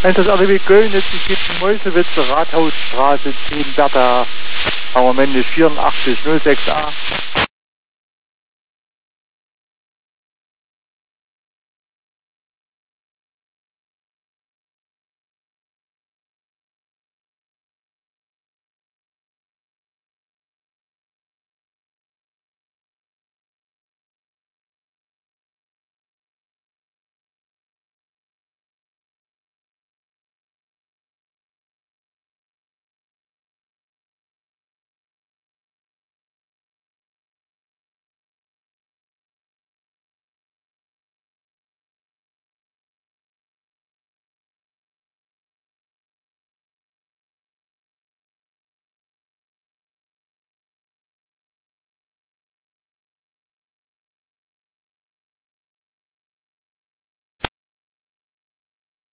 Das RTW Köln, jetzt geht in Meuselwitz, Rathausstraße 10 Bertha, aber männlich 84 06a.